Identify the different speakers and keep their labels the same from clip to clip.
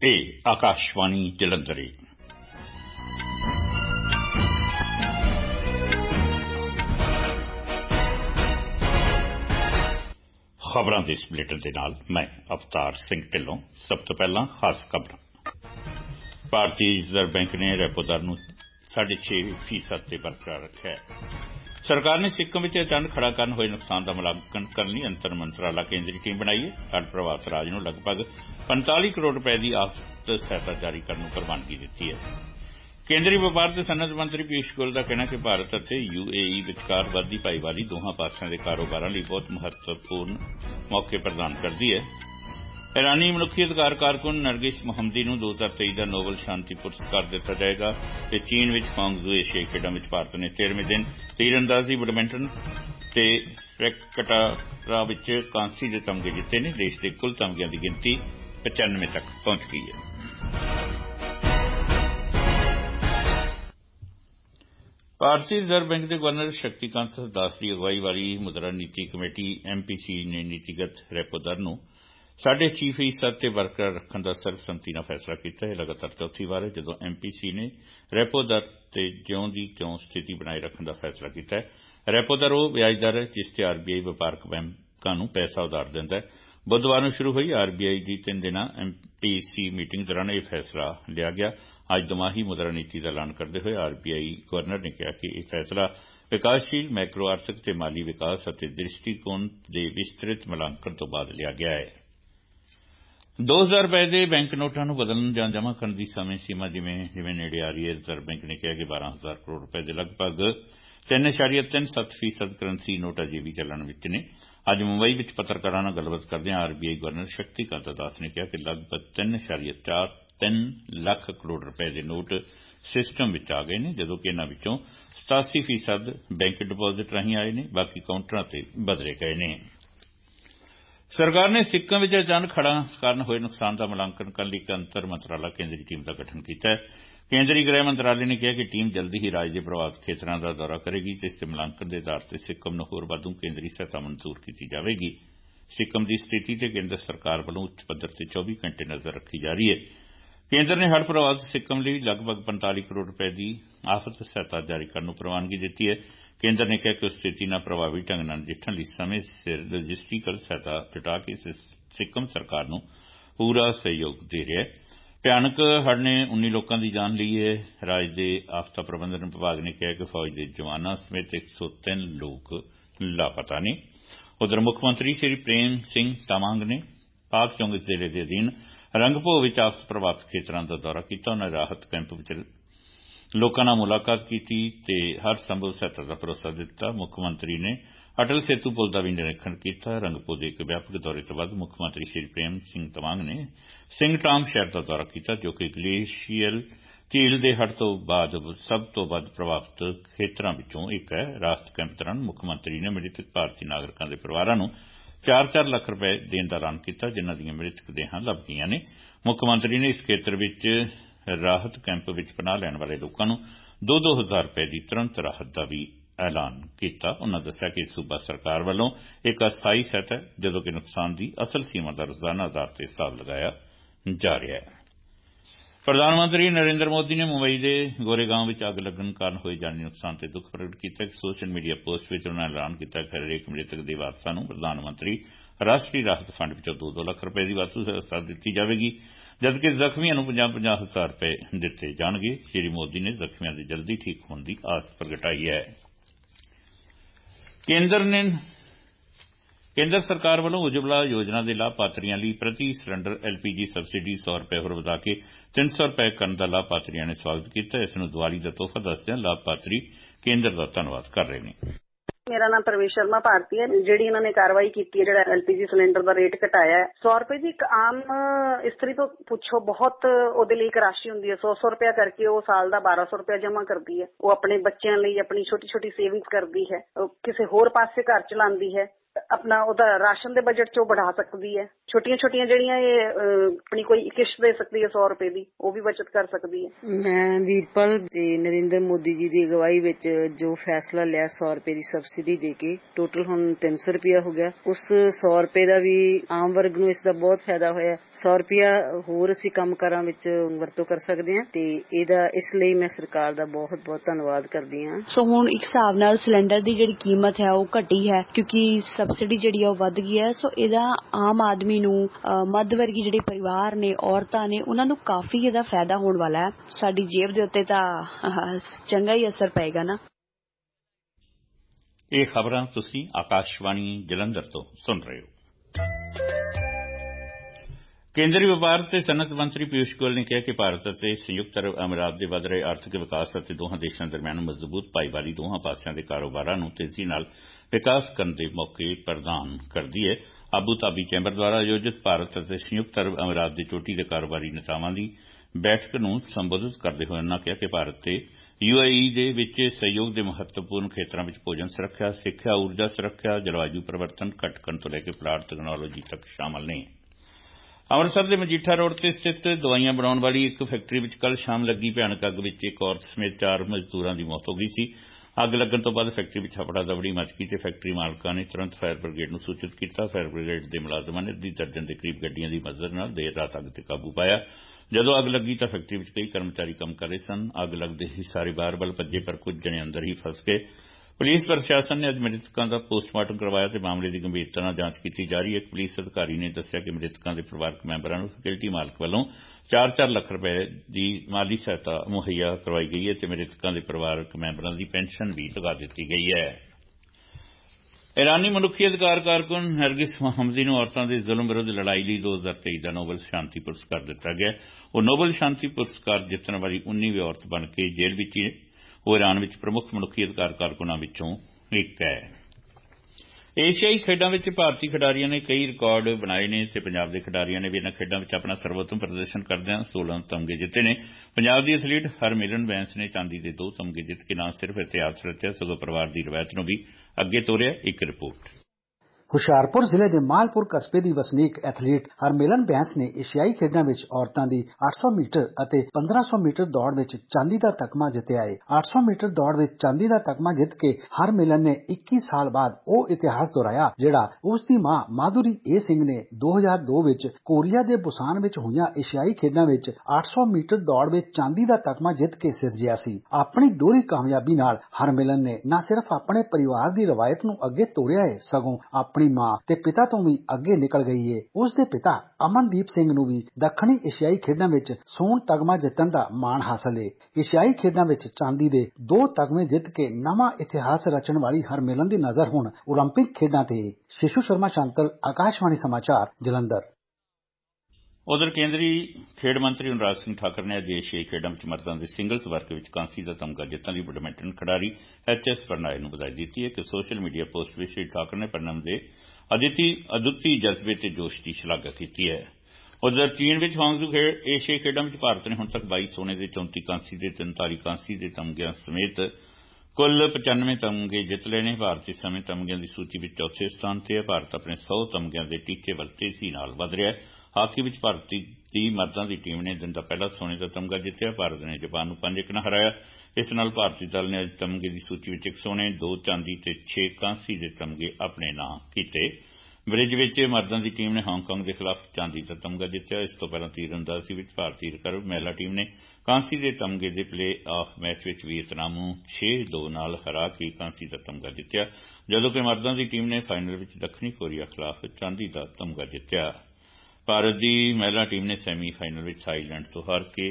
Speaker 1: ਇਹ ਆਕਾਸ਼ਵਾਣੀ ਜਲੰਧਰ ਹੈ। ਖਬਰਾਂ ਦੇ ਇਸ ਬੁਲੇਟਿਨ ਦੇ ਨਾਲ ਮੈਂ ਅਵਤਾਰ ਸਿੰਘ ਢਿੱਲੋਂ। ਸਭ ਤੋਂ ਪਹਿਲਾਂ ਖਾਸ ਖਬਰਾਂ। ਭਾਰਤੀ ਰਿਜ਼ਰਵ ਬੈਂਕ ਨੇ ਰੈਪੋ ਦਰ ਨੂੰ 6.5% ਤੇ ਬਰਕਰਾਰ ਰੱਖਿਆ ਹੈ। ਸਰਕਾਰ ਨੇ ਸਿੱਕਮ ਵਿੱਚ ਅਚਾਨਕ ਖੜਾ ਕਰਨ ਹੋਏ ਨੁਕਸਾਨ ਦਾ ਮੁਲਾਂਕਣ ਕਰਨ ਲਈ ਅੰਤਰ ਮੰਤਰਾਲਾ ਕੇਂਦਰੀ ਟੀਮ ਬਣਾਈ ਹੈ। ਹੜ੍ਹ ਪ੍ਰਭਾਵਿਤ ਰਾਜ ਨੂੰ ਲਗਭਗ 45 ਕਰੋੜ ਰੁਪਏ ਦੀ ਆਫ਼ਤ ਸਹਾਇਤਾ ਜਾਰੀ ਕਰਨ ਨੂੰ ਪ੍ਰਵਾਨਗੀ ਦਿੱਤੀ ਹੈ। ਕੇਂਦਰੀ ਵਪਾਰ ਤੇ ਸਨਅਤ ਮੰਤਰੀ ਪੀਯੂਸ਼ ਗੋਇਲ ਦਾ ਕਹਿਣਾ ਕਿ ਭਾਰਤ ਅਤੇ UAE ਵਿਚਕਾਰ ਵੱਧਦੀ ਭਾਈਵਾਲੀ ਦੋਹਾਂ ਪਾਸਿਆਂ ਦੇ ਕਾਰੋਬਾਰਾਂ ਲਈ ਬਹੁਤ ਮਹੱਤਵਪੂਰਨ ਮੌਕੇ ਪ੍ਰਦਾਨ ਕਰਦੀ ਹੈ। ਇਰਾਨੀ ਮਨੁੱਖੀ ਅਧਿਕਾਰ ਕਾਰਕੁਨ ਨਰਗਿਸ ਮੁਹੰਮਦੀ ਨੂੰ 2023 ਦਾ ਨੋਬਲ ਸ਼ਾਂਤੀ ਪੁਰਸਕਾਰ ਦਿੱਤਾ ਜਾਏਗਾ ਤੇ ਚੀਨ ਵਿੱਚ ਹਾਂਗਝੂ ਏਸ਼ੀਆਈ ਖੇਡਾਂ ਵਿੱਚ ਭਾਰਤ ਨੇ 13ਵੇਂ ਦਿਨ ਤੀਰਅੰਦਾਜ਼ੀ, ਬੈਡਮਿੰਟਨ ਤੇ ਰੈਕਟਾਰਾ ਵਿੱਚ ਕਾਂਸੀ ਦੇ ਤਮਗੇ ਜਿੱਤੇ ਨੇ। ਦੇਸ਼ ਦੇ ਕੁੱਲ ਤਮਗਿਆਂ ਦੀ ਗਿਣਤੀ 95 ਤੱਕ ਪਹੁੰਚ ਗਈ ਹੈ। ਭਾਰਤੀ ਰਿਜ਼ਰਵ ਬੈਂਕ ਦੇ ਗਵਰਨਰ ਸ਼ਕਤੀਕਾਂਤ ਦਾਸ ਦੀ ਅਗਵਾਈ ਵਾਲੀ ਮੁਦਰਾ ਨੀਤੀ ਕਮੇਟੀ MPC ਨੇ ਨੀਤੀਗਤ ਰੈਪੋ ਦਰ ਨੂੰ 6.5% ਤੇ ਬਰਕਰਾਰ ਰੱਖਣ ਦਾ ਸਰਬਸੰਮਤੀ ਨਾਲ ਫੈਸਲਾ ਕੀਤਾ ਹੈ। ਲਗਾਤਾਰ ਚੌਥੀ ਵਾਰ ਹੈ ਜਦੋਂ MPC ਨੇ ਰੈਪੋ ਦਰ ਤੇ ਜਿਉਂ ਦੀ ਤਿਉਂ ਸਥਿਤੀ ਬਣਾਏ ਰੱਖਣ ਦਾ ਫੈਸਲਾ ਕੀਤਾ ਹੈ। ਰੈਪੋ ਦਰ ਉਹ ਵਿਆਜ ਦਰ ਹੈ ਜਿਸ ਤੇ RBI ਵਪਾਰਕ ਬੈਂਕਾਂ ਨੂੰ ਪੈਸਾ ਉਧਾਰ ਦਿੰਦਾ ਹੈ। ਬੁੱਧਵਾਰ ਨੂੰ ਸ਼ੁਰੂ ਹੋਈ RBI ਦੀ 3 ਦਿਨਾਂ MPC ਮੀਟਿੰਗ ਦੌਰਾਨ ਇਹ ਫੈਸਲਾ ਲਿਆ ਗਿਆ। ਅੱਜ ਦਮਾਹੀ ਮੁਦਰਾ ਨੀਤੀ ਦਾ ਐਲਾਨ ਕਰਦੇ ਹੋਏ RBI ਗਵਰਨਰ ਨੇ ਕਿਹਾ ਕਿ ਇਹ ਫੈਸਲਾ ਵਿਕਾਸਸ਼ੀਲ ਮੈਕਰੋ ਆਰਥਿਕ ਤੇ ਮਾਲੀ ਵਿਕਾਸ ਅਤੇ ਦ੍ਰਿਸ਼ਟੀਕੋਣ ਦੇ ਵਿਸਤ੍ਰਿਤ ਮੁਲਾਂਕਣ ਤੋਂ ਬਾਅਦ ਲਿਆ ਗਿਆ ਹੈ। 2000 ਰੁਪਏ ਦੇ ਬੈਂਕ ਨੋਟਾਂ ਨੂੰ ਬਦਲਣ ਜਾਂ ਜਮ੍ਹਾਂ ਕਰਨ ਦੀ ਸਮੇਂ ਸੀਮਾ ਜਿਵੇਂ ਨੇੜੇ ਆ ਰਹੀ ਹੈ। ਰਿਜ਼ਰਵ ਬੈਂਕ ਨੇ ਕਿਹਾ ਕਿ 12000 ਕਰੋੜ ਰੁਪਏ ਦੇ ਲਗਭਗ 3.37% ਕਰੰਸੀ ਨੋਟ ਅਜੇ ਵੀ ਚੱਲਣ ਵਿੱਚ ਨੇ। ਅੱਜ ਮੁੰਬਈ ਵਿੱਚ ਪੱਤਰਕਾਰਾਂ ਨਾਲ ਗੱਲਬਾਤ ਕਰਦਿਆਂ RBI ਗਵਰਨਰ ਸ਼ਕਤੀਕਾਂਤ ਦਾਸ ਨੇ ਕਿਹਾ ਕਿ ਲਗਭਗ 3.43 ਲੱਖ ਕਰੋੜ ਰੁਪਏ ਦੇ ਨੋਟ ਸਿਸਟਮ ਵਿੱਚ ਆ ਗਏ ਨੇ, ਜਦੋਂ ਕਿ ਇਨ੍ਹਾਂ ਵਿੱਚੋਂ 87% ਬੈਂਕ ਡਿਪਾਜ਼ਿਟ ਰਾਹੀਂ ਆਏ ਨੇ, ਬਾਕੀ ਕਾਊਂਟਰਾਂ ਤੇ ਬਦਲੇ ਗਏ ਨੇ। ਸਰਕਾਰ ਨੇ ਸਿੱਕਮ ਵਿੱਚ ਅਚਾਨਕ ਹੜ੍ਹਾਂ ਕਾਰਨ ਹੋਏ ਨੁਕਸਾਨ ਦਾ ਮੁਲਾਂਕਣ ਕਰਨ ਲਈ ਇੱਕ ਅੰਤਰ ਮੰਤਰਾਲਾ ਕੇਂਦਰੀ ਟੀਮ ਦਾ ਗਠਨ ਕੀਤਾ ਹੈ। ਕੇਂਦਰੀ ਗ੍ਰਹਿ ਮੰਤਰਾਲੇ ਨੇ ਕਿਹਾ ਕਿ ਟੀਮ ਜਲਦੀ ਹੀ ਰਾਜ ਦੇ ਪ੍ਰਭਾਵਿਤ ਖੇਤਰਾਂ ਦਾ ਦੌਰਾ ਕਰੇਗੀ ਤੇ ਇਸ ਦੇ ਮੁਲਾਂਕਣ ਦੇ ਆਧਾਰ ਤੇ ਸਿੱਕਮ ਨੂੰ ਹੋਰ ਵਾਧੂ ਕੇਂਦਰੀ ਸਹਾਇਤਾ ਮਨਜ਼ੂਰ ਕੀਤੀ ਜਾਵੇਗੀ। ਸਿੱਕਮ ਦੀ ਸਥਿਤੀ ਤੇ ਕੇਂਦਰ ਸਰਕਾਰ ਵੱਲੋਂ ਉੱਚ ਪੱਧਰ ਤੇ 24 ਘੰਟੇ ਨਜ਼ਰ ਰੱਖੀ ਜਾ ਰਹੀ ਹੈ। ਕੇਂਦਰ ਨੇ ਹੜ੍ਹ ਪ੍ਰਭਾਵਿਤ ਸਿੱਕਮ ਲਈ ਲਗਭਗ 45 ਕਰੋੜ ਰੁਪਏ ਦੀ ਆਫ਼ਤ ਸਹਾਇਤਾ ਜਾਰੀ ਕਰਨ ਨੂੰ ਪ੍ਰਵਾਨਗੀ ਦਿੱਤੀ ਹੈ। ਕੇਂਦਰ ਨੇ ਕਿਹਾ ਕਿ ਉਸ ਸਥਿਤੀ ਨਾਲ ਪ੍ਰਭਾਵੀ ਢੰਗ ਨਾਲ ਨਜਿੱਠਣ ਲਈ ਸਮੇਂ ਸਿਰ ਲੌਜਿਸਟੀਕਲ ਸਹਾਇਤਾ ਜੁਟਾ ਕੇ ਸਿੱਕਮ ਸਰਕਾਰ ਨੂੰ ਪੂਰਾ ਸਹਿਯੋਗ ਦੇ ਰਿਹਾ ਹੈ। ਭਿਆਨਕ ਹੜ੍ਹ ਨੇ 19 ਲੋਕਾਂ ਦੀ ਜਾਨ ਲਈ ਹੈ। ਰਾਜ ਦੇ ਆਫ਼ਤਾ ਪ੍ਰਬੰਧਨ ਵਿਭਾਗ ਨੇ ਕਿਹਾ ਕਿ ਫੌਜ ਦੇ ਜਵਾਨਾਂ ਸਮੇਤ 103 ਲੋਕ ਲਾਪਤਾ ਨੇ। ਉਧਰ ਮੁੱਖ ਮੰਤਰੀ ਸ੍ਰੀ ਪ੍ਰੇਮ ਸਿੰਘ ਤਮਾਂਗ ਨੇ ਪਾਕ ਚੁੰਗ ਜ਼ਿਲ੍ਹੇ ਦੇ ਅਧੀਨ ਰੰਗਪੋ ਵਿੱਚ ਆਫ਼ਤ ਪ੍ਰਭਾਵਿਤ ਖੇਤਰਾਂ ਦਾ ਦੌਰਾ ਕੀਤਾ। ਉਨ੍ਹਾਂ ਰਾਹਤ ਕੈਂਪ ਵਿੱਚ ਲੋਕਾਂ ਨਾਲ ਮੁਲਾਕਾਤ ਕੀਤੀ ਤੇ ਹਰ ਸੰਭਵ ਸਹਾਇਤਾ ਦਾ ਭਰੋਸਾ ਦਿੱਤਾ। ਮੁੱਖ ਮੰਤਰੀ ਨੇ ਅਟਲ ਸੇਤੂ ਪੁਲ ਦਾ ਵੀ ਨਿਰੀਖਣ ਕੀਤਾ। ਰੰਗਪੋ ਦੇ ਇੱਕ ਵਿਆਪਕ ਦੌਰੇ ਤੋਂ ਬਾਅਦ ਮੁੱਖ ਮੰਤਰੀ ਸ੍ਰੀ ਪ੍ਰੇਮ ਸਿੰਘ ਤਮਾਂਗ ਨੇ ਸਿੰਘਟਾਮ ਸ਼ਹਿਰ ਦਾ ਦੌਰਾ ਕੀਤਾ, ਜੋ ਕਿ ਗਲੇਸ਼ੀਅਲ ਝੀਲ ਦੇ ਹੜ੍ਹ ਤੋਂ ਬਾਅਦ ਸਭ ਤੋਂ ਵੱਧ ਪ੍ਰਭਾਵਿਤ ਖੇਤਰਾਂ ਵਿੱਚੋਂ ਇੱਕ ਹੈ। ਰਾਹਤ ਕੈਂਪ ਦੌਰਾਨ ਮੁੱਖ ਮੰਤਰੀ ਨੇ ਮ੍ਰਿਤਕ ਭਾਰਤੀ ਨਾਗਰਿਕਾਂ ਦੇ ਪਰਿਵਾਰਾਂ ਨੂੰ 4-4 ਲੱਖ ਰੁਪਏ ਦੇਣ ਦਾ ਐਲਾਨ ਕੀਤਾ, ਜਿਨ੍ਹਾਂ ਦੀਆਂ ਮ੍ਰਿਤਕ ਦੇਹਾਂ ਲੱਭ ਗਈਆਂ ਨੇ। ਮੁੱਖ ਮੰਤਰੀ ਨੇ ਇਸ ਖੇਤਰ ਵਿੱਚ ਰਾਹਤ ਕੈਂਪ ਵਿੱਚ ਪਨਾਹ ਲੈਣ ਵਾਲੇ ਲੋਕਾਂ ਨੂੰ 2-2 ਹਜ਼ਾਰ ਰੁਪਏ ਦੀ ਤੁਰੰਤ ਰਾਹਤ ਦਾ ਵੀ ਐਲਾਨ ਕੀਤਾ। ਉਨ੍ਹਾਂ ਦੱਸਿਆ ਕਿ ਸੂਬਾ ਸਰਕਾਰ ਵੱਲੋਂ ਇੱਕ ਅਸਥਾਈ ਸਹਾਇਤਾ ਹੈ, ਜਦੋਂ ਕਿ ਨੁਕਸਾਨ ਦੀ ਅਸਲ ਸੀਮਾ ਦਾ ਰੋਜ਼ਾਨਾ ਆਧਾਰ ਤੇ ਹਿਸਾਬ ਲਗਾਇਆ ਜਾ ਰਿਹਾ ਹੈ। ਪ੍ਰਧਾਨ ਮੰਤਰੀ ਨਰਿੰਦਰ ਮੋਦੀ ਨੇ ਮੁੰਬਈ ਦੇ ਗੋਰੇਗਾਂਵ ਵਿੱਚ ਅੱਗ ਲੱਗਣ ਕਾਰਨ ਹੋਏ ਜਾਨੀ ਨੁਕਸਾਨ ਤੇ ਦੁੱਖ ਪ੍ਰਗਟ ਕੀਤਾ। ਇੱਕ ਸੋਸ਼ਲ ਮੀਡੀਆ ਪੋਸਟ ਵਿੱਚ ਉਨ੍ਹਾਂ ਨੇ ਐਲਾਨ ਕੀਤਾ ਕਿ ਹਰੇਕ ਮ੍ਰਿਤਕ ਦੇ ਵਾਰਸਾਂ ਨੂੰ ਪ੍ਰਧਾਨ ਮੰਤਰੀ ਰਾਸ਼ਟਰੀ ਰਾਹਤ ਫੰਡ ਵਿੱਚੋਂ 2-2 ਲੱਖ ਰੁਪਏ ਦੀ ਵਾਧੂ ਸਹਾਇਤਾ ਦਿੱਤੀ ਜਾਵੇਗੀ, ਜਦਕਿ ਜ਼ਖਮੀਆਂ ਨੂੰ 50-50 ਹਜ਼ਾਰ ਰੁਪਏ ਦਿੱਤੇ ਜਾਣਗੇ। ਸ੍ਰੀ ਮੋਦੀ ਨੇ ਜ਼ਖਮੀਆਂ ਦੇ ਜਲਦੀ ਠੀਕ ਹੋਣ ਦੀ ਆਸ ਪ੍ਰਗਟਾਈ ਹੈ। ਕੇਂਦਰ ਸਰਕਾਰ ਵੱਲੋਂ ਉਜਵਲਾ ਯੋਜਨਾ ਦੇ ਲਾਭਪਾਤਰੀਆਂ ਲਈ ਪ੍ਰਤੀ ਸਿਲੰਡਰ LPG ਸਬਸਿਡੀ 100 ਰੁਪਏ ਹੋਰ ਵਧਾ ਕੇ 300 ਰੁਪਏ ਕਰਨ ਦਾ ਲਾਭਪਾਤਰੀਆਂ ਨੇ ਸਵਾਗਤ ਕੀਤਾ। ਇਸ ਨੂੰ ਦੀਵਾਲੀ ਦਾ ਤੋਹਫਾ ਦੱਸਦਿਆਂ ਲਾਭਪਾਤਰੀ ਕੇਂਦਰ ਦਾ ਧੰਨਵਾਦ ਕਰ ਰਹੇ ਨੇ।
Speaker 2: ਮੇਰਾ ਨਾਮ ਪ੍ਰਵੇਸ਼ ਸ਼ਰਮਾ ਭਾਰਤੀ ਹੈ। ਜਿਹੜੀ ਇਹਨਾਂ ਨੇ ਕਾਰਵਾਈ ਕੀਤੀ ਹੈ, ਜਿਹੜਾ LPG ਸਿਲੰਡਰ ਦਾ ਰੇਟ ਘਟਾਇਆ ਹੈ 100 ਰੁਪਏ ਜੀ, ਇੱਕ ਆਮ ਇਸਤਰੀ ਤੋਂ ਪੁੱਛੋ ਬਹੁਤ ਉਹਦੇ ਲਈ ਇੱਕ ਰਾਸ਼ੀ ਹੁੰਦੀ ਹੈ। 100 ਰੁਪਇਆ ਕਰਕੇ ਉਹ ਸਾਲ ਦਾ 1200 ਰੁਪਇਆ ਜਮ੍ਹਾਂ ਕਰਦੀ ਹੈ। ਉਹ ਆਪਣੇ ਬੱਚਿਆਂ ਲਈ ਆਪਣੀ ਛੋਟੀ ਛੋਟੀ ਸੇਵਿੰਗਸ ਕਰਦੀ ਹੈ, ਕਿਸੇ ਹੋਰ ਪਾਸੇ ਘਰ ਚਲਾਉਂਦੀ ਹੈ। ਆਪਣਾ ਉਹਦਾ ਰਾਸ਼ਨ ਦੇ ਬਜਟ ਚੋਂ बढ़ा ਸਕਦੀ ਹੈ। ਛੋਟੀਆਂ ਜਿਹੜੀਆਂ ਇਹ ਆਪਣੀ ਕੋਈ ਕਿਸ਼ਤ ਦੇ ਸਕਦੀ ਹੈ 100 ਰੁਪਏ ਦੀ, ਉਹ ਵੀ ਬਚਤ ਕਰ ਸਕਦੀ ਹੈ।
Speaker 3: ਮੈਂ ਵੀਰਪਾਲ ਤੇ ਨਰਿੰਦਰ ਮੋਦੀ ਜੀ ਦੀ ਅਗਵਾਈ ਵਿੱਚ ਜੋ ਫੈਸਲਾ ਲਿਆ 100 ਰੁਪਏ ਦੀ ਸਬਸਿਡੀ ਦੇ ਕੇ, ਟੋਟਲ ਹੁਣ 300 ਰੁਪਇਆ ਹੋ ਗਿਆ। ਉਸ 100 ਰੁਪਏ ਦਾ ਵੀ ਆਮ ਵਰਗ ਨੂੰ ਇਸ ਦਾ ਬਹੁਤ ਫਾਇਦਾ ਹੋਇਆ। 100 ਰੁਪਇਆ ਹੋਰ ਅਸੀਂ ਕੰਮਕਾਰਾਂ ਵਿੱਚ ਵਰਤੋਂ ਕਰ ਸਕਦੇ ਹਾਂ ਤੇ ਇਹਦਾ ਇਸ ਲਈ ਮੈਂ ਸਰਕਾਰ ਦਾ ਬਹੁਤ ਬਹੁਤ ਧੰਨਵਾਦ ਕਰਦੀ ਹਾਂ।
Speaker 4: ਸੋ ਹੁਣ ਇੱਕ ਹਿਸਾਬ ਨਾਲ ਸਿਲੰਡਰ ਦੀ ਜਿਹੜੀ ਕੀਮਤ ਹੈ ਉਹ ਘਟੀ ਹੈ ਕਿਉਂਕਿ ਸਬਸਿਡੀ ਜਿਹੜੀ ਆ ਉਹ ਵੱਧ ਗਈ ਹੈ। ਸੋ ਇਹਦਾ ਆਮ ਆਦਮੀ ਨੂੰ, ਮੱਧ ਵਰਗੀ ਜਿਹੜੇ ਪਰਿਵਾਰ ਨੇ, ਔਰਤਾਂ ਨੇ, ਉਹਨਾਂ ਨੂੰ ਕਾਫੀ ਇਹਦਾ ਫਾਇਦਾ ਹੋਣ ਵਾਲਾ ਹੈ। ਸਾਡੀ ਜੇਬ ਦੇ ਉੱਤੇ ਤਾਂ ਚੰਗਾ ਹੀ ਅਸਰ ਪਏਗਾ ਨਾ।
Speaker 1: ਇਹ ਖਬਰਾਂ ਤੁਸੀਂ ਆਕਾਸ਼ਵਾਣੀ ਜਲੰਧਰ ਤੋਂ ਸੁਣ ਰਹੇ ਹੋ। ਕੇਂਦਰੀ ਵਪਾਰ ਤੇ ਸਨਅਤ ਮੰਤਰੀ ਪੀਯੂਸ਼ ਗੋਇਲ ਨੇ ਕਿਹਾ ਕਿ ਭਾਰਤ ਅਤੇ ਸੰਯੁਕਤ ਅਰਬ ਅਮੀਰਾਤ ਦੇ ਵਧ ਰਹੇ ਆਰਥਿਕ ਵਿਕਾਸ ਅਤੇ ਦੋਹਾਂ ਦੇਸ਼ਾਂ ਦਰਮਿਆਨ ਮਜ਼ਬੂਤ ਭਾਈਵਾਲੀ ਦੋਹਾਂ ਪਾਸਿਆਂ ਦੇ ਕਾਰੋਬਾਰਾਂ ਨੂੰ ਤੇਜ਼ੀ ਨਾਲ ਵਿਕਾਸ ਕਰਨ ਦੇ ਮੌਕੇ ਪ੍ਰਦਾਨ ਕਰਦੀ ਹੈ। ਆਬੂ ਧਾਬੀ ਚੈਂਬਰ ਦੁਆਰਾ ਆਯੋਜਿਤ ਭਾਰਤ ਅਤੇ ਸੰਯੁਕਤ ਅਰਬ ਅਮੀਰਾਤ ਦੇ ਚੋਟੀ ਦੇ ਕਾਰੋਬਾਰੀ ਨੇਤਾਵਾਂ ਦੀ ਬੈਠਕ ਨੂੰ ਸੰਬੋਧਿਤ ਕਰਦੇ ਹੋਏ ਉਨ੍ਹਾਂ ਕਿਹਾ ਕਿ ਭਾਰਤ ਤੇ UAE ਦੇ ਵਿੱਚ ਸਹਿਯੋਗ ਦੇ ਮਹੱਤਵਪੂਰਨ ਖੇਤਰਾਂ ਵਿੱਚ ਭੋਜਨ ਸੁਰੱਖਿਆ, ਸਿੱਖਿਆ, ਊਰਜਾ ਸੁਰੱਖਿਆ, ਜਲਵਾਯੂ ਪਰਿਵਰਤਨ, ਘਟਕਣ ਤੋਂ ਲੈ ਕੇ ਪਲਾਟ ਤਕਨਾਲੋਜੀ ਤੱਕ ਸ਼ਾਮਲ ਨੇ। ਅੰਮ੍ਰਿਤਸਰ ਦੇ ਮਜੀਠਾ ਰੋਡ ਤੇ ਸਥਿਤ ਦਵਾਈਆਂ ਬਣਾਉਣ ਵਾਲੀ ਇੱਕ ਫੈਕਟਰੀ ਵਿੱਚ ਕੱਲ੍ਹ ਸ਼ਾਮ ਲੱਗੀ ਭਿਆਨਕ ਅੱਗ ਵਿੱਚ ਇੱਕ ਔਰਤ ਸਮੇਤ 4 ਮਜ਼ਦੂਰਾਂ ਦੀ ਮੌਤ ਹੋ ਗਈ ਸੀ। ਅੱਗ ਲੱਗਣ ਤੋਂ ਬਾਅਦ ਫੈਕਟਰੀ ਵਿੱਚ ਹਫੜਾ ਦਵੜੀ ਮਚ ਗਈ ਤੇ ਫੈਕਟਰੀ ਮਾਲਕਾਂ ਨੇ ਤੁਰੰਤ ਫਾਇਰ ਬ੍ਰਿਗੇਡ ਨੂੰ ਸੂਚਿਤ ਕੀਤਾ। ਫਾਇਰ ਬ੍ਰਿਗੇਡ ਦੇ ਮੁਲਾਜ਼ਮਾਂ ਨੇ ਅੱਧੀ ਦਰਜਨ ਦੇ ਕਰੀਬ ਗੱਡੀਆਂ ਦੀ ਮਦਦ ਨਾਲ ਦੇਰ ਰਾਤ ਅੱਗ ਤੇ ਕਾਬੂ ਪਾਇਆ। ਜਦੋਂ ਅੱਗ ਲੱਗੀ ਤਾਂ ਫੈਕਟਰੀ ਵਿੱਚ ਕਈ ਕਰਮਚਾਰੀ ਕੰਮ ਕਰ ਰਹੇ ਸਨ। ਅੱਗ ਲੱਗਦੇ ਹੀ ਸਾਰੇ ਬਾਹਰ ਵੱਲ ਭੱਜੇ ਪਰ ਕੁਝ ਜਣੇ ਅੰਦਰ ਹੀ ਫਸ ਗਏ। ਪੁਲਿਸ ਪ੍ਰਸ਼ਾਸਨ ਨੇ ਅੱਜ ਮ੍ਰਿਤਕਾਂ ਦਾ ਪੋਸਟਮਾਰਟਮ ਕਰਵਾਇਆ ਤੇ ਮਾਮਲੇ ਦੀ ਗੰਭੀਰਤਾ ਨਾਲ ਜਾਂਚ ਕੀਤੀ ਜਾ ਰਹੀ ਹੈ। ਇੱਕ ਪੁਲਿਸ ਅਧਿਕਾਰੀ ਨੇ ਦੱਸਿਆ ਕਿ ਮ੍ਰਿਤਕਾਂ ਦੇ ਪਰਿਵਾਰਕ ਮੈਂਬਰਾਂ ਨੂੰ ਫੈਕਲਟੀ ਮਾਲਕ ਵੱਲੋਂ 4-4 ਲੱਖ ਰੁਪਏ ਦੀ ਮਾਲੀ ਸਹਾਇਤਾ ਮੁਹੱਈਆ ਕਰਵਾਈ ਗਈ ਹੈ ਤੇ ਮ੍ਰਿਤਕਾਂ ਦੇ ਪਰਿਵਾਰਕ ਮੈਂਬਰਾਂ ਦੀ ਪੈਨਸ਼ਨ ਵੀ ਲਗਾ ਦਿੱਤੀ ਗਈ ਹੈ। ਇਰਾਨੀ ਮਨੁੱਖੀ ਅਧਿਕਾਰ ਕਾਰਕੁਨ ਨਰਗਿਸ ਮੁਹੰਮਦੀ ਨੂੰ ਔਰਤਾਂ ਦੇ ਜ਼ੁਲਮ ਵਿਰੁੱਧ ਲੜਾਈ ਲਈ 2023 ਦਾ ਨੋਬਲ ਸ਼ਾਂਤੀ ਪੁਰਸਕਾਰ ਦਿੱਤਾ ਗਿਆ। ਉਹ ਨੋਬਲ ਸ਼ਾਂਤੀ ਪੁਰਸਕਾਰ ਜਿੱਤਣ ਵਾਲੀ 19ਵੀਂ ਔਰਤ ਬਣ ਕੇ ਜੇਲ੍ਹ ਵਿੱਚ ਹੀ ਉਹ ਇਰਾਨ ਵਿੱਚ ਪ੍ਰਮੁੱਖ ਮਨੁੱਖੀ ਅਧਿਕਾਰ ਕਾਰਕੁਨਾਂ ਵਿੱਚੋਂ ਇੱਕ ਹੈ। ਏਸ਼ੀਆਈ ਖੇਡਾਂ ਵਿੱਚ ਭਾਰਤੀ ਖਿਡਾਰੀਆਂ ਨੇ ਕਈ ਰਿਕਾਰਡ ਬਣਾਏ ਨੇ ਤੇ ਪੰਜਾਬ ਦੇ ਖਿਡਾਰੀਆਂ ਨੇ ਵੀ ਇਹਨਾਂ ਖੇਡਾਂ ਵਿੱਚ ਆਪਣਾ ਸਰਵੋਤਮ ਪ੍ਰਦਰਸ਼ਨ ਕਰਦਿਆਂ 16 ਤਮਗੇ ਜਿੱਤੇ ਨੇ। ਪੰਜਾਬ ਦੀ ਐਥਲੀਟ ਹਰਮਿਲਨ ਬੈਂਸ ਨੇ ਚਾਂਦੀ ਦੇ 2 ਤਮਗੇ ਜਿੱਤ ਕੇ ਨਾ ਸਿਰਫ ਇਤਿਹਾਸ ਰਚਿਆ ਸਗੋਂ ਪਰਿਵਾਰ ਦੀ ਰਵਾਇਤ ਨੂੰ ਵੀ ਅੱਗੇ ਤੋਰਿਆ। ਇੱਕ ਰਿਪੋਰਟ।
Speaker 5: ਹੁਸ਼ਿਆਰਪੁਰ ਜ਼ਿਲ੍ਹੇ ਦੇ ਮਾਲਪੁਰ ਕਸਬੇ ਦੀ ਵਸਨੀਕ ਐਥਲੀਟ ਹਰਮਿਲਨ ਬੈਂਸ ਨੇ ਏਸ਼ੀਆਈ ਖੇਡਾਂ ਵਿੱਚ ਔਰਤਾਂ ਦੀ 800 ਮੀਟਰ ਅਤੇ 1500 ਮੀਟਰ ਦੌੜ ਵਿੱਚ ਚਾਂਦੀ ਦਾ ਤਗਮਾ ਜਿੱਤਿਆ ਹੈ। 800 ਮੀਟਰ ਦੌੜ ਵਿੱਚ ਚਾਂਦੀ ਦਾ ਤਗਮਾ ਜਿੱਤ ਕੇ ਹਰਮਿਲਨ ਨੇ 21 ਸਾਲ ਬਾਅਦ ਉਹ ਇਤਿਹਾਸ ਦੁਹਰਾਇਆ ਜਿਹੜਾ ਉਸ ਦੀ ਮਾਂ ਮਾਧੁਰੀ ਏ ਸਿੰਘ ਨੇ 2002 ਵਿੱਚ ਕੋਰੀਆ ਦੇ ਬੁਸਾਨ ਵਿੱਚ ਹੋਈਆਂ ਏਸ਼ੀਆਈ ਖੇਡਾਂ ਵਿੱਚ 800 ਮੀਟਰ ਦੌੜ ਵਿੱਚ ਚਾਂਦੀ ਦਾ ਤਗਮਾ ਜਿੱਤ ਕੇ ਸਿਰਜਿਆ ਸੀ। ਆਪਣੀ ਦੋਹਰੀ ਕਾਮਯਾਬੀ ਨਾਲ ਹਰਮਿਲਨ ਨੇ ਨਾ ਸਿਰਫ ਆਪਣੇ ਪਰਿਵਾਰ ਦੀ ਰਵਾਇਤ ਨੂੰ ਅੱਗੇ ਤੋਰਿਆ ਹੈ ਸਗੋਂ ਆਪਣੀ ਮਾਂ ਤੇ ਪਿਤਾ ਤੋਂ ਵੀ ਅੱਗੇ ਨਿਕਲ ਗਈ ਹੈ। ਉਸ ਦੇ ਪਿਤਾ ਅਮਨਦੀਪ ਸਿੰਘ ਨੂੰ ਵੀ ਦੱਖਣੀ ਏਸ਼ੀਆਈ ਖੇਡਾਂ ਵਿੱਚ ਸੋਨ ਤਗਮਾ ਜਿੱਤਣ ਦਾ ਮਾਣ ਹਾਸਲ ਹੈ। ਏਸ਼ੀਆਈ ਖੇਡਾਂ ਵਿੱਚ ਚਾਂਦੀ ਦੇ 2 ਤਗਮੇ ਜਿੱਤ ਕੇ ਨਵਾਂ ਇਤਿਹਾਸ ਰਚਣ ਵਾਲੀ ਹਰਮਿਲਨ ਦੀ ਨਜ਼ਰ ਹੁਣ ਓਲੰਪਿਕ ਖੇਡਾਂ ਤੇ। ਸ਼ਿਸ਼ੂ ਸ਼ਰਮਾ ਸ਼ਾਂਤਲ, ਆਕਾਸ਼ਵਾਣੀ ਸਮਾਚਾਰ, ਜਲੰਧਰ।
Speaker 1: ਉਧਰ ਕੇਂਦਰੀ ਖੇਡ ਮੰਤਰੀ ਅਨੁਰਾਗ ਸਿੰਘ ਠਾਕੁਰ ਨੇ ਅੱਜ ਏਸ਼ੀਆਈ ਖੇਡਾਂ ਵਿੱਚ ਮਰਦਾਂ ਦੇ ਸਿੰਗਲਜ਼ ਵਰਗ ਵਿੱਚ ਕਾਂਸੀ ਦਾ ਤਮਗਾ ਜਿੱਤਣ ਲਈ ਬੈਡਮਿੰਟਨ ਖਿਡਾਰੀ HS ਪ੍ਰਣਾਏ ਨੂੰ ਵਧਾਈ ਦਿੱਤੀ ਹੈ। ਇੱਕ ਸੋਸ਼ਲ ਮੀਡੀਆ ਪੋਸਟ ਵਿੱਚ ਸ਼੍ਰੀ ਠਾਕੁਰ ਨੇ ਪ੍ਰਣਮ ਦੇ ਅਦੁੱਤੀ ਜਜ਼ਬੇ ਤੇ ਜੋਸ਼ ਦੀ ਸ਼ਲਾਘਾ ਕੀਤੀ ਹੈ। ਉਧਰ ਚੀਨ ਵਿੱਚ ਹਾਂਗਝੂ ਏਸ਼ੀਆਈ ਖੇਡਾਂ ਵਿੱਚ ਭਾਰਤ ਨੇ ਹੁਣ ਤੱਕ 22 ਸੋਨੇ ਦੇ 34 ਕਾਂਸੀ ਦੇ 43 ਕਾਂਸੀ ਦੇ ਤਮਗਿਆਂ ਸਮੇਤ ਕੁੱਲ 95 ਤਮਗੇ ਜਿੱਤ ਲਏ ਨੇ। ਭਾਰਤ ਇਸ ਸਮੇਂ ਤਮਗਿਆਂ ਦੀ ਸੂਚੀ ਵਿੱਚ ਚੌਥੇ ਸਥਾਨ ਤੇ ਹੈ। ਭਾਰਤ ਆਪਣੇ 100 ਤਮਗਿਆਂ ਦੇ ਟੀਚੇ ਵੱਲ ਤੇਜ਼ੀ ਨਾਲ ਵਧ ਰਿਹਾ ਹੈ। ਹਾਕੀ ਵਿੱਚ ਭਾਰਤ ਦੀ ਮਰਦਾਂ ਦੀ ਟੀਮ ਨੇ ਦਿਨ ਦਾ ਪਹਿਲਾ ਸੋਨੇ ਦਾ ਤਮਗਾ ਜਿੱਤਿਆ। ਭਾਰਤ ਨੇ ਜਾਪਾਨ ਨੂੰ 5-1 ਨਾਲ ਹਰਾਇਆ। ਇਸ ਨਾਲ ਭਾਰਤੀ ਦਲ ਨੇ ਅੱਜ ਤਮਗੇ ਦੀ ਸੂਚੀ ਵਿੱਚ 1 ਸੋਨੇ, 2 ਚਾਂਦੀ ਤੇ 6 ਕਾਂਸੀ ਦੇ ਤਮਗੇ ਆਪਣੇ ਨਾਂ ਕੀਤੇ। ਬ੍ਰਿਜ ਵਿੱਚ ਮਰਦਾਂ ਦੀ ਟੀਮ ਨੇ ਹਾਂਗਕਾਂਗ ਦੇ ਖਿਲਾਫ ਚਾਂਦੀ ਦਾ ਤਮਗਾ ਜਿੱਤਿਆ। ਇਸ ਤੋਂ ਪਹਿਲਾਂ ਤੀਰਅੰਦਾਜ਼ੀ ਵਿੱਚ ਭਾਰਤੀ ਰਿਕਰਵ ਮਹਿਲਾ ਟੀਮ ਨੇ ਕਾਂਸੀ ਦੇ ਤਮਗੇ ਦੇ ਪਲੇ-ਆਫ ਮੈਚ ਵਿੱਚ ਵੀਅਤਨਾਮ ਨੂੰ 6-2 ਨਾਲ ਹਰਾ ਕੇ ਕਾਂਸੀ ਦਾ ਤਮਗਾ ਜਿੱਤਿਆ, ਜਦੋਂ ਕਿ ਮਰਦਾਂ ਦੀ ਟੀਮ ਨੇ ਫਾਈਨਲ ਵਿੱਚ ਦੱਖਣੀ ਕੋਰੀਆ ਖਿਲਾਫ ਚਾਂਦੀ ਦਾ ਤਮਗਾ ਜਿੱਤਿਆ। ਭਾਰਤ ਦੀ ਮਹਿਲਾ ਟੀਮ ਨੇ ਸੈਮੀ ਫਾਈਨਲ ਵਿੱਚ ਥਾਈਲੈਂਡ ਤੋਂ ਹਾਰ ਕੇ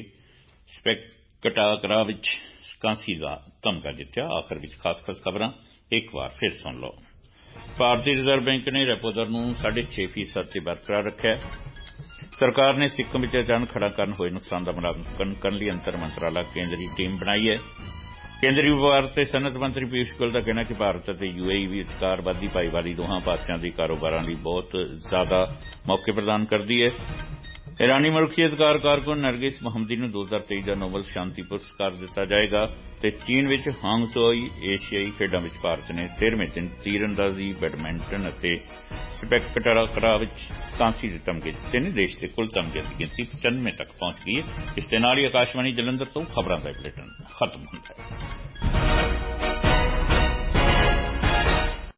Speaker 1: ਸਪੈਕਟਾਕਰਾ ਵਿੱਚ ਕਾਂਸੀ ਦਾ ਤਮਗਾ ਜਿੱਤਿਆ। ਆਖਰ ਵਿੱਚ ਖਾਸ ਖਬਰਾਂ ਇੱਕ ਵਾਰ ਫਿਰ ਸੁਣ ਲਓ। ਭਾਰਤੀ ਰਿਜ਼ਰਵ ਬੈਂਕ ਨੇ ਰੈਪੋ ਦਰ ਨੂੰ 6.5% ਤੇ ਬਰਕਰਾਰ ਰੱਖਿਆ। ਸਰਕਾਰ ਨੇ ਸਿੱਕਮ ਵਿੱਚ ਅਚਾਨਕ ਖੜਾ ਕਰਨ ਹੋਏ ਨੁਕਸਾਨ ਦਾ ਮੁਲਾਂਕਣ ਕਰਨ ਲਈ ਅੰਤਰ ਮੰਤਰਾਲਾ ਕੇਂਦਰੀ ਟੀਮ ਬਣਾਈ ਹੈ। ਕੇਂਦਰੀ ਵਪਾਰ ਤੇ ਸਨਅਤ ਮੰਤਰੀ ਪੀਯੂਸ਼ ਗੋਇਲ ਦਾ ਕਹਿਣਾ ਕਿ ਭਾਰਤ ਅਤੇ UAE ਵਿਚਕਾਰ ਵੱਧਦੀ ਭਾਈਵਾਲੀ ਦੋਹਾਂ ਪਾਸਿਆਂ ਦੇ ਕਾਰੋਬਾਰਾਂ ਲਈ ਬਹੁਤ ਜ਼ਿਆਦਾ ਮੌਕੇ ਪ੍ਰਦਾਨ ਕਰਦੀ ਹੈ। ईरानी मनुखी अधिकार कारकुन नरगिस मोहम्मदी ਨੂੰ 2023 ਦਾ ਨੋਬਲ ਸ਼ਾਂਤੀ ਪੁਰਸਕਾਰ ਦਿੱਤਾ ਜਾਏਗਾ ਤੇ ਚੀਨ ਵਿੱਚ ਹਾਂਗਜ਼ੋਈ ਏਸ਼ੀਆਈ ਖੇਡਾਂ ਵਿੱਚ ਭਾਰਤ ਨੇ 13ਵੇਂ ਦਿਨ ਤੀਰਅੰਦਾਜ਼ੀ ਬੈਡਮਿੰਟਨ ਅਤੇ ਸਪੈਕਟਕਰਾ ਵਿੱਚ ਕਾਂਸੀ ਦੇ ਤਮਗੇ ਜਿੱਤੇ ਨੇ। ਦੇਸ਼ ਦੇ ਕੁੱਲ ਤਮਗਿਆਂ ਦੀ ਗਿਣਤੀ 95 ਤੱਕ ਪਹੁੰਚ ਗਈ ਹੈ। ਇਸ ਦੇ ਨਾਲ ਹੀ ਆਕਾਸ਼ਵਾਣੀ ਜਲੰਧਰ ਤੋਂ ਖਬਰਾਂ ਦਾ ਬੁਲੇਟਿਨ ਖਤਮ ਹੁੰਦਾ ਹੈ।